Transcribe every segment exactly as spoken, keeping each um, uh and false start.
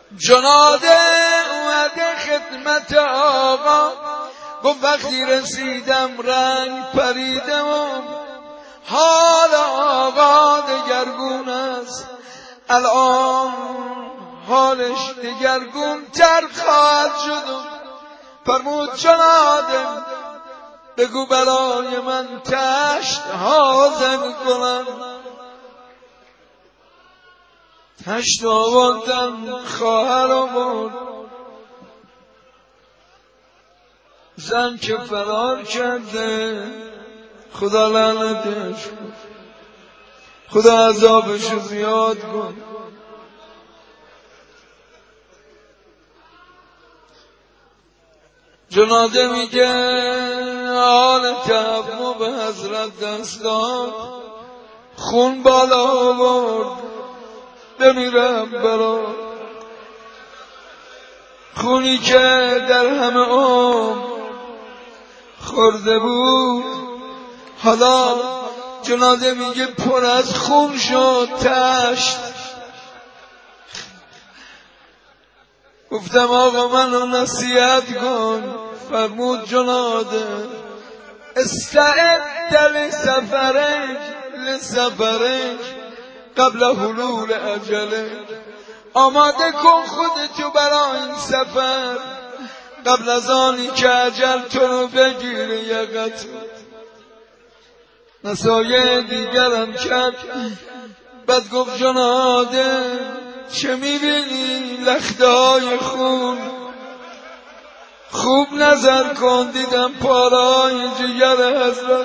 جناده اومده خدمت آقا، گفت وقتی رسیدم رنگ پریده و حال آقا دگرگون است، الان حالش دگرگون تر خواهد شد. فرمود جناده بگو برای من تشت حاضر کنم. تشت آوردن، خواهر آورد، زن که فرار کرده خدا لعنتش کن، خدا عذابشو زیاد کن. جناده میگه حال تهمو به حضرت دست داد، خون بالا آورد، بمیرم برا خونی که در همه عمر خورده بود. حالا جناده میگه پر از خون شد تشت. گفتم آقا منو نصیحت کن. فرمود جناده استعد لسفرک لسفرک قبل حلول اجله، آماده کن خودتو برای این سفر قبل از آنی که اجل تو رو بگیره یقت. نصایح دیگرم کرد. بعد گفت جناده چه میبینی؟ لخته های خون، خوب نظر کن. دیدم پارای جگر حضرت.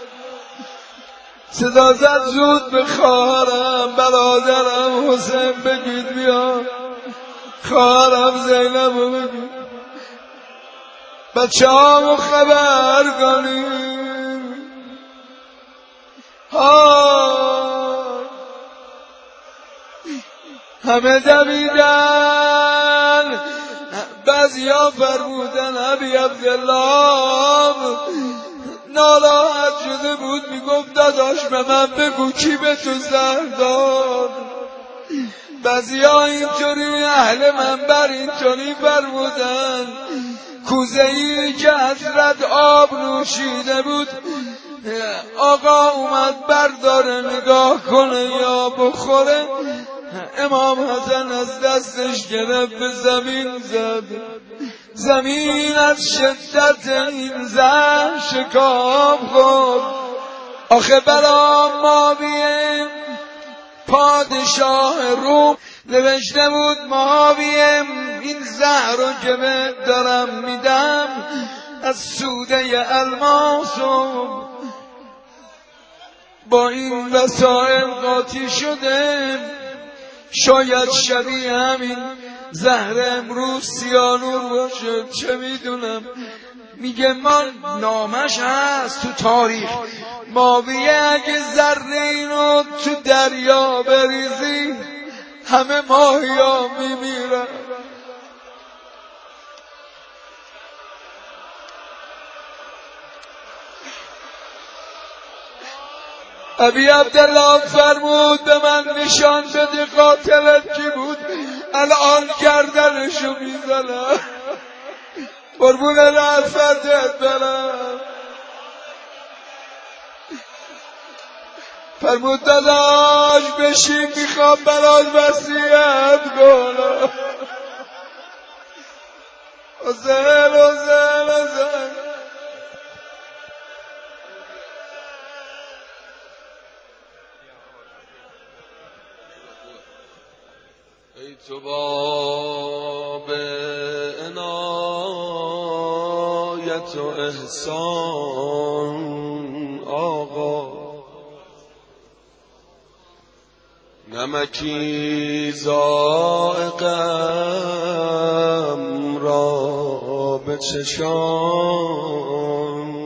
صدا زد زود به خواهرم برادرم حسین بگید بیا، خواهرم زینب رو بگید، بچه هامو خبر کنیم. همه دویدن. بعضی ها فرمودن ابی عبدالله ناراحت شده بود، میگفت داداش به من بگو کی به تو زهر داد. بعضی ها اینطوری اهل منبر اینطوری فرمودن کوزه ای که حضرت آب نوشیده بود آقا اومد برداره نگاه کنه یا بخوره، امام حسن از دستش گرفت به زمین زد. زمین از شدت این زهر شکاف خورد. آخه برا معاویه پادشاه روم نوشته بود معاویه این زهر رو که دارم میدم از سوده الماس و با این وسائل قاطی شده، شاید شبیه همین زهر امروز سیانور باشه، چه میدونم. میگه من نامش هست تو تاریخ، معاویه اگه زرینو تو دریا بریزی همه ماهیا میمیرن. ابی عبدالله فرمود به من نشان بده قاتلت کی بود، الان گردنشو میزنم قربون رفتت برم. فرمود داداش بشین میخوام برات وصیت کنم. حسین حسین حسین ای تو باب عنایت و احسان آقا، نمکی ذائقم را به چشان،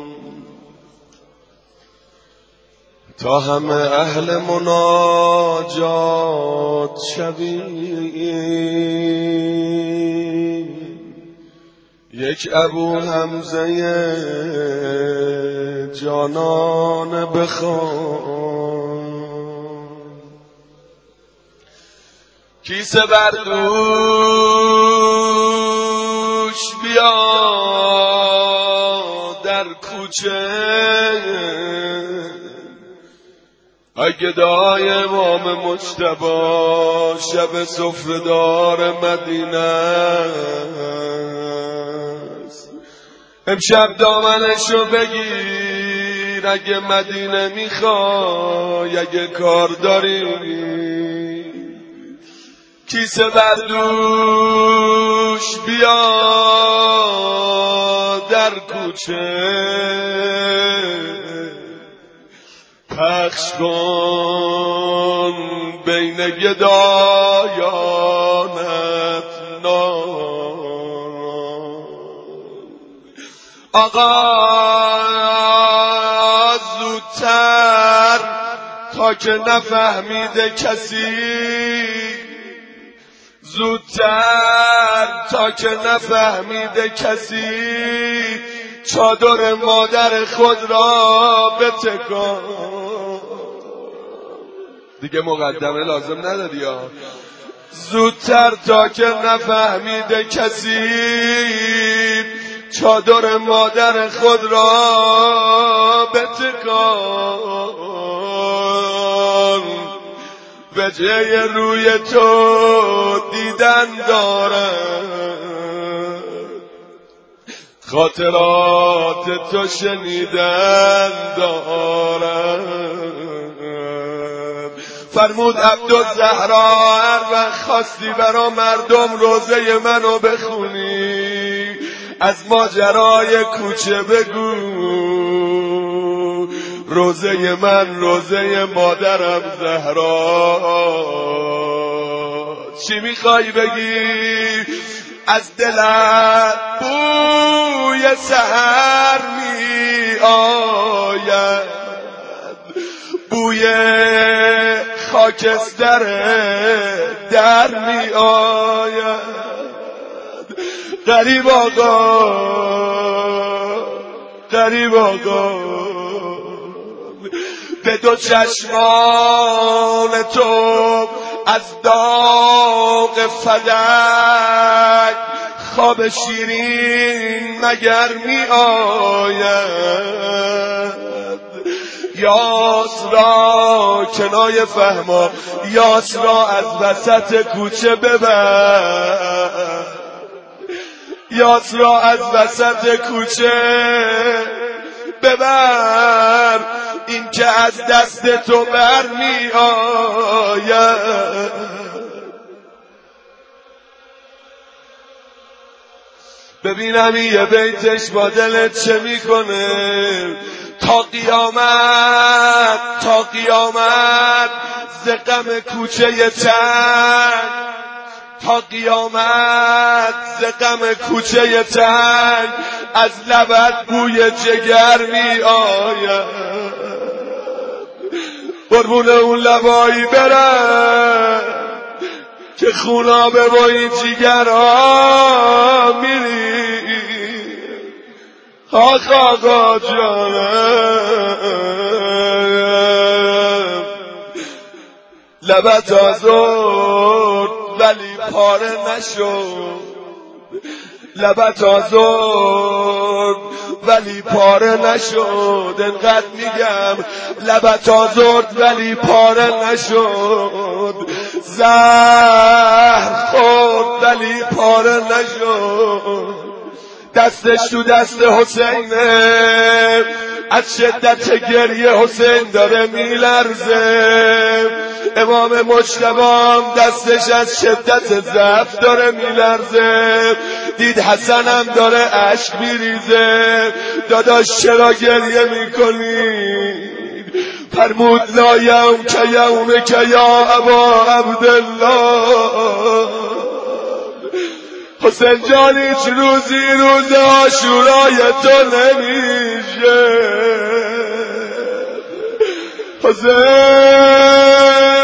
تا همه اهل مناجات شویم. یک ابو حمزه جانان بخوان کیسه بردوش بیا در کوچه اگه دای امام مجتبی شب سفره‌دار مدینه است. امشب دامنشو بگیر اگه مدینه میخوای، اگه کار داری کیسه بردوش بیا در کوچه پخش کن بین گدایانت نام. آقا زودتر تا که نفهمیده کسی، زودتر تا که نفهمیده کسی، چادر مادر خود را بتکان. دیگه مقدمه لازم نداری ها. زودتر تا که نفهمیده کسی، چادر مادر خود را بتکان. وجه روی تو دیدن دارم، خاطرات تو شنیدن دارم. فرمود عبدالزهرا هر وقت خواستی برا مردم روزه منو بخونی، از ماجرای کوچه بگو. روزه من روزه مادرم زهرا. چی میخوای بگی؟ از دلت بوی سحر می آید، بوی خاکستر در می آید. غریب آقا غریب آقا به دو چشمان تو از داغ فلک خواب شیرین مگر می آید. یاس را کنای فهما، یاس را از وسط کوچه ببر، یاس را از وسط کوچه ببر. این که از دست تو بر می آید. ببینم یه بیتش با دلت چه میکنه. تا قیامت تا قیامت ز غم کوچه تنگ، تا قیامت ز غم کوچه تنگ از لبت بوی جگر می آید. قربون اون لبایی برم که خونابه با این جیگرها میری. آخ آقا جانم لبت آزرد ولی پاره نشد، لبت آزرد ولی پاره نشد. انقدر میگم لبت آزرد ولی پاره نشد. زهر خورد ولی پاره نشد. دستش تو دست حسینه، از شدت گریه حسین داره میلرزه. امام مجتبی دستش از شدت ضعف داره میلرزه. دید حسنم داره اشک میریزه. داداش چرا گریه میکنی؟ فرمود لا یوم که یوم که یا ابا عبدالله. حسین جان هیچ روزی روز عاشورای تو نمیشه. حسین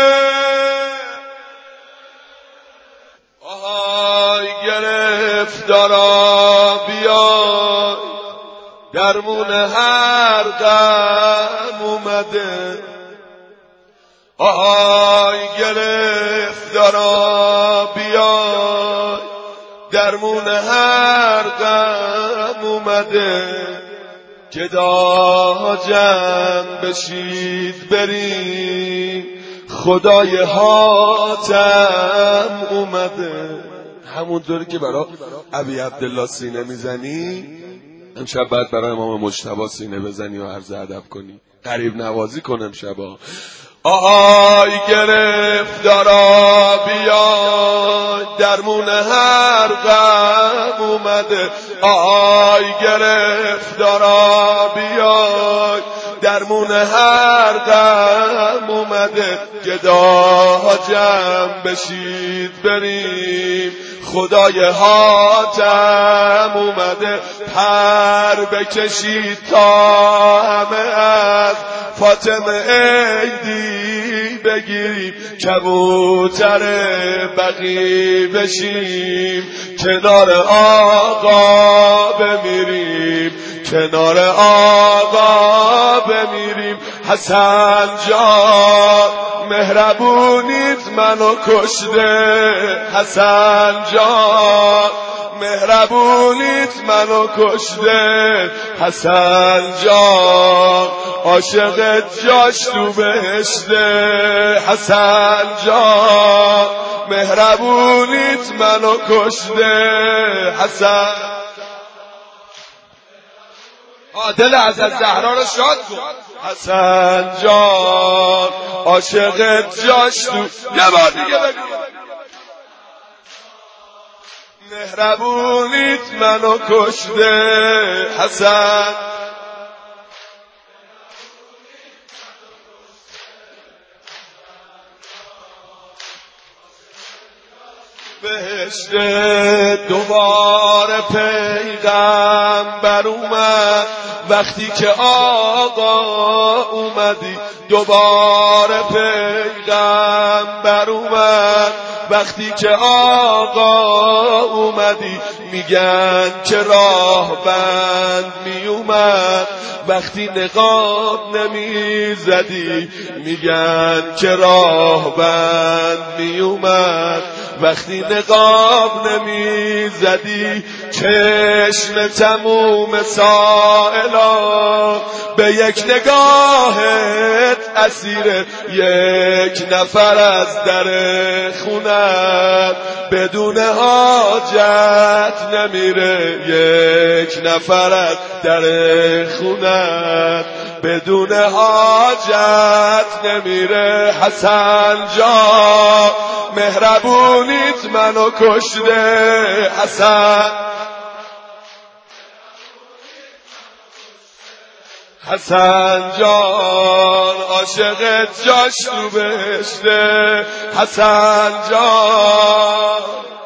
آهای گرفتارا بیا، درمون هر غم اومده. آهای گرفتارا بیای، درمون هر غم اومده، گدا جمع بشید بریم، خدای حاتم اومده. همونطوری که برای ابی عبدالله سینه میزنی، امشب باید برای امام مجتبی سینه بزنی و عرض ادب کنی، قریب نوازی کن امشبا. آهای گرفتارا بیای، درمون هر غم اومده. آهای گرفتارا بیای، درمون هر غم اومده، گداها جمع بشید بریم، خدای حاتم اومده. پر بکشید تا همه از فاطمه عیدی بگیریم، کبوتر بقی بشیم، کنار آقا بمیریم، کنار آقا بمیریم. حسن جان مهربونیت منو کشته، حسن جان مهربونیت منو کشته، حسن جان عاشقت جاش تو بهشته، حسن جان مهربونیت منو کشته، حسن دل حضرت زهرا رو شاد کن. حسن جان عاشقت جاش تو، یه بار دیگه بگو، مهربونیت منو کشته، حسن بهشت. دوباره پیغمبر اومد وقتی که آقا اومدی، دوباره پیغمبر اومد وقتی که آقا اومدی. میگن که راه بند می اومد وقتی نقاب نمی زدی، میگن که راه بند می اومد وقتی نقاب نمی زدی. چشم تموم سائلا به یک نگاهت اسیر، یک نفر از در خونت بدون حاجت نمیره، یک نفر از در خونت بدون حاجت نمیره. حسن جان مهربونیت منو کشته، حسن حسن جان عاشقت جاش تو بهشته، حسن جان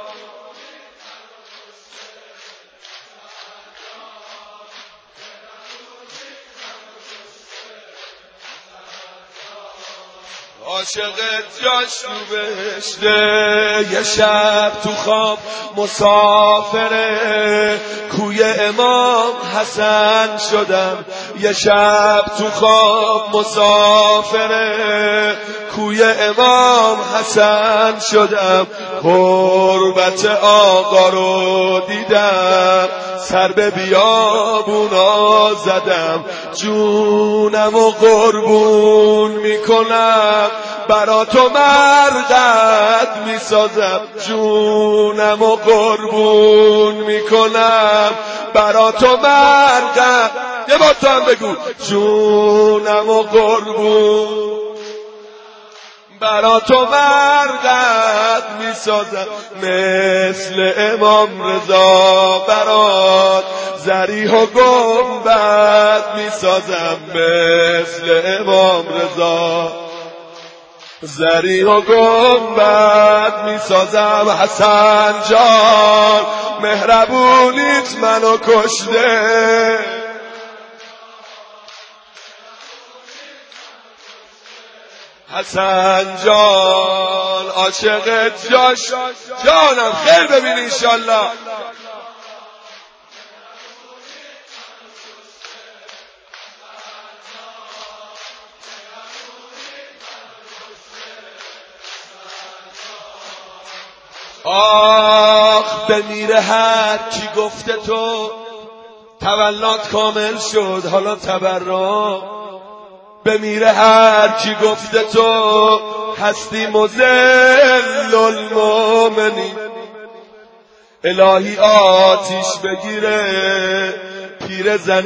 عاشقت جاش تو بهشته. یه شب تو خواب مسافره، کوی امام حسن شدم. یه شب تو خواب مسافره، کوی امام حسن شدم. غربت آقا رو دیدم، سر به بیابونا زدم. جونم و قربون میکنم، برا تو مرقد میسازم. جونم و قربون میکنم، برا تو مرقد. یه بار تو هم بگو، جونم و قربون برا تو مرقد میسازم. مثل امام رضا برات ذریح و گنبد میسازم، مثل امام رضا ذریح و گنبد میسازم. حسن جان مهربونیت منو کشته، حسن جان عاشقت جاش. جانم خیر ببین انشالله. آخ بمیره هر کی گفته تو تولد کامل شد حالا تبرا. بمیره هر کی گفته تو هستی مذل المؤمنین. الهی آتیش بگیره پیر زن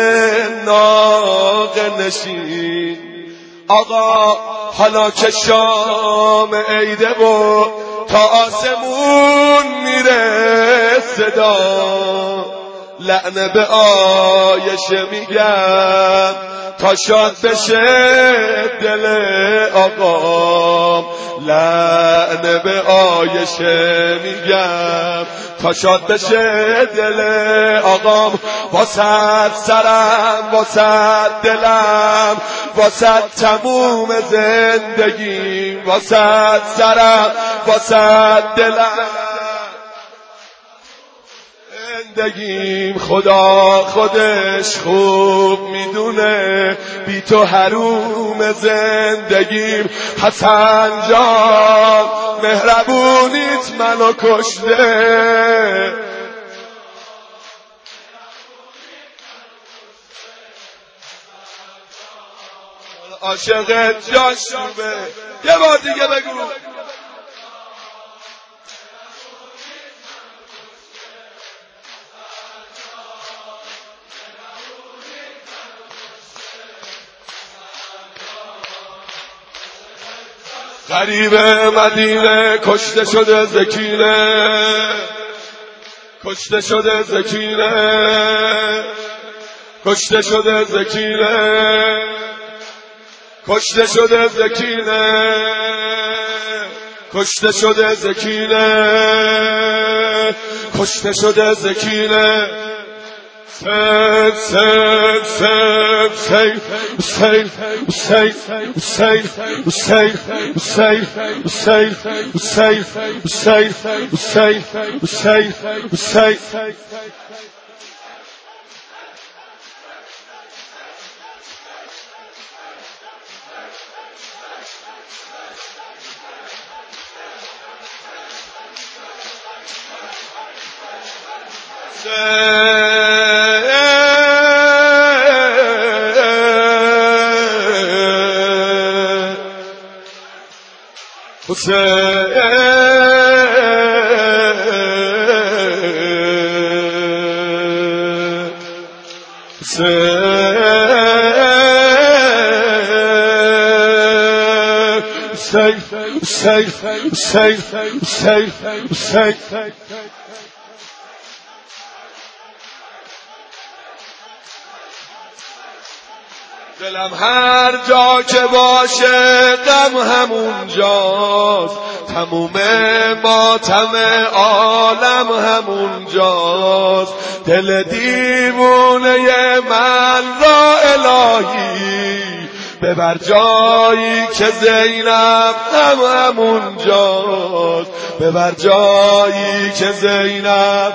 ناقه نشین. آقا حالا که شام عیده و تا آسمون میره صدا، لعنه به آیشه میگم تا شاد بشه دل آقام. لعنه به آیشه میگم تا شاد بشه دل آقام. واسد سرم واسد دلم واسد تموم زندگیم. واسد سرم واسد دلم زندگیم. خدا خودش خوب میدونه بی تو حروم زندگیم. حسن جان مهربونیت منو کشته. عاشقت جاش خوبه. یه بار دیگه بگو. غریب مدینه کشته شده زکینه، کشته شده زکینه، کشته شده زکینه، کشته شده زکینه، کشته شده زکینه، کشته شده زکینه. سید سید سید سید سید سید سید سید سید سید سید سید سید سید سید حسین حسین حسین حسین حسین. دلم هر جا که باشه غم همون جاست، تموم ماتم عالم همون جاست. دل دیوونه من را الهی ببر جایی که زینب هم همون جاست. ببر جایی که زینب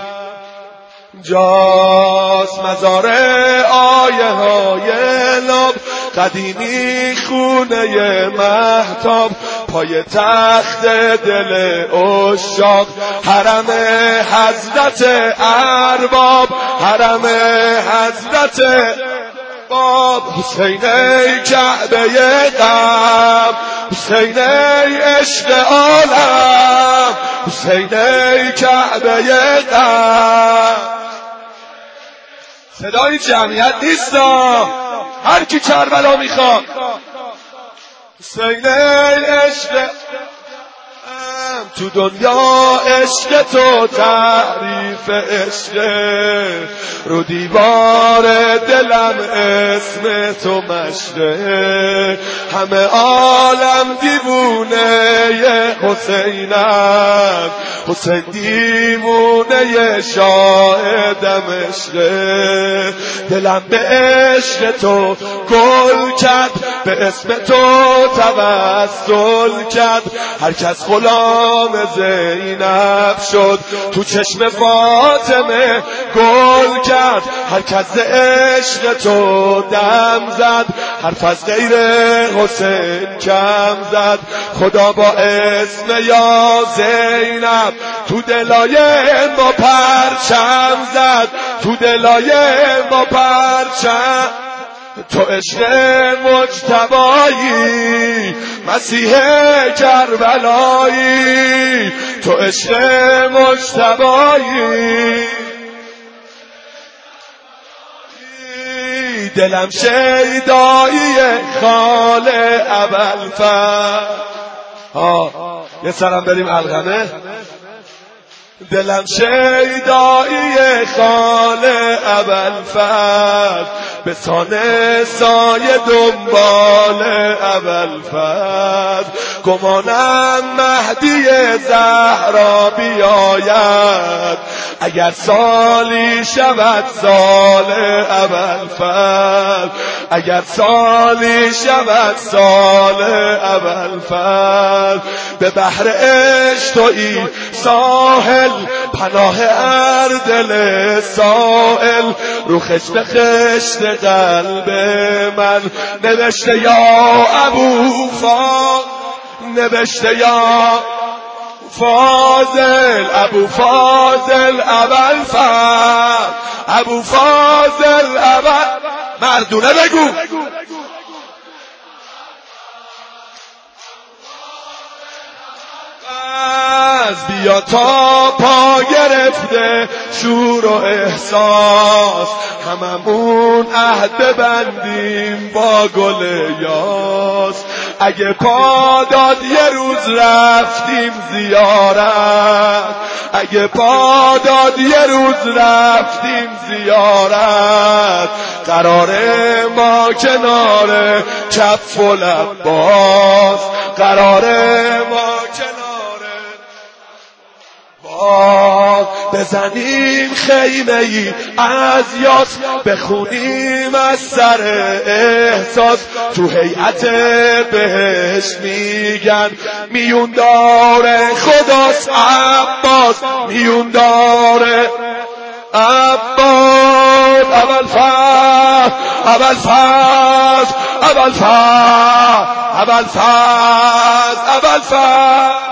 جاست. مزار آیه های لب قدیمی خونه مهتاب، پای تخت دل عشاق حرم حضرت ارباب، حرم حضرت باب. حسین ای کعبه غم، حسین ای عشق عالم، حسین ای کعبه غم. صدای جمعیت نیستا، هر کی کربلا میخواد. حسین ای عشق تو دنیا عشق تو تعریف عشق، رو دیوار دلم اسم تو مشقه. همه عالم دیوونه حسینم، حسین دیوونه شاه دمشقه. دلم به عشق تو گل کرد به اسم تو توسل کرد، هر کس غلام زینب شد، تو چشم فاطمه گل کرد، هر کس ز عشق تو دم زد، حرف از غیر حسین کم زد. خدا با اسم یا زینب تو دلای ما پرچم زد، تو دلای ما پرچم. تو عشق مجتبایی مسیح کربلایی، تو عشق مجتبایی دلم شیدایی خال ابوالفضل. ها یه سرم بریم الغمه. دلم شیدایی خال ابوالفضل، به سانه سایه دنبال ابوالفضل. گمانم مهدی زهرا بیاید، اگر سالی شود سال ابوالفضل، اگر سالی شود سال ابوالفضل. به بحر عشق تویی ساحل، پناه هر دل سائل، رو خشت خشت قلب من نوشته یا ابو فاضل، نوشته یا فاضل، ابو فاضل ابوالفضل، ابو فاضل ابو. مردونه بگو بیا تا پا گرفته شور و احساس، هممون عهد ببندیم با گل یاس. اگه پا داد یه روز رفتیم زیارت، اگه پا داد یه روز رفتیم زیارت، قراره ما کنار کف و لباس، قراره ما بزنیم خیمه ای از یاس، بخونیم از سر احساس. تو هیئت بهشت میگن میون داره خداست عباس، میون داره عباس. ابوالفضل ابوالفضل ابوالفضل ابوالفضل ابوالفضل.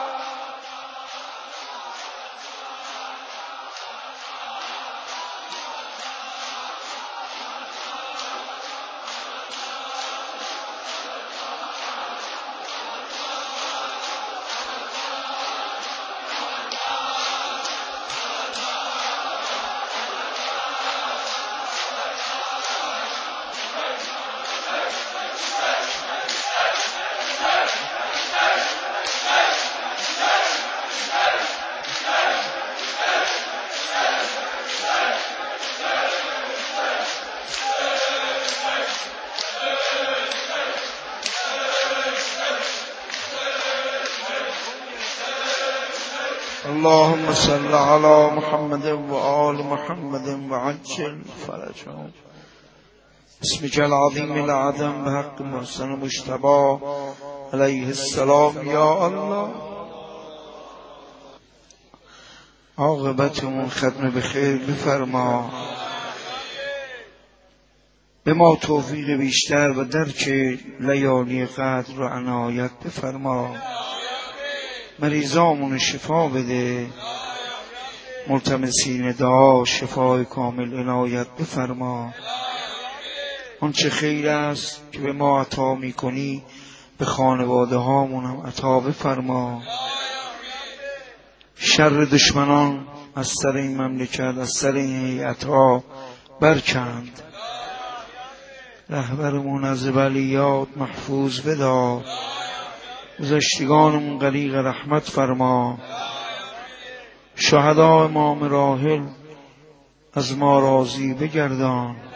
اللهم صل على محمد و آل محمد و عجل فرجهم. اسمك العظیم العظم بحق محسن مجتبی علیه السلام. یا الله عاقبتمون ختم به خیر بفرما، به ما توفیق بیشتر و درک لیالی قدر و عنایت بفرما. مریضامون شفا بده، ملتمسین دعا شفای کامل عنایت بفرما. اون چه خیر است که به ما عطا میکنی به خانواده هامون هم عطا بفرما. شر دشمنان از سر این مملکت، از سر این هیئت ها برکند. رهبرمون از بلیات محفوظ بدار، گذشتگانمون غریق رحمت فرما. شهدا امام راحل از ما راضی بگردان.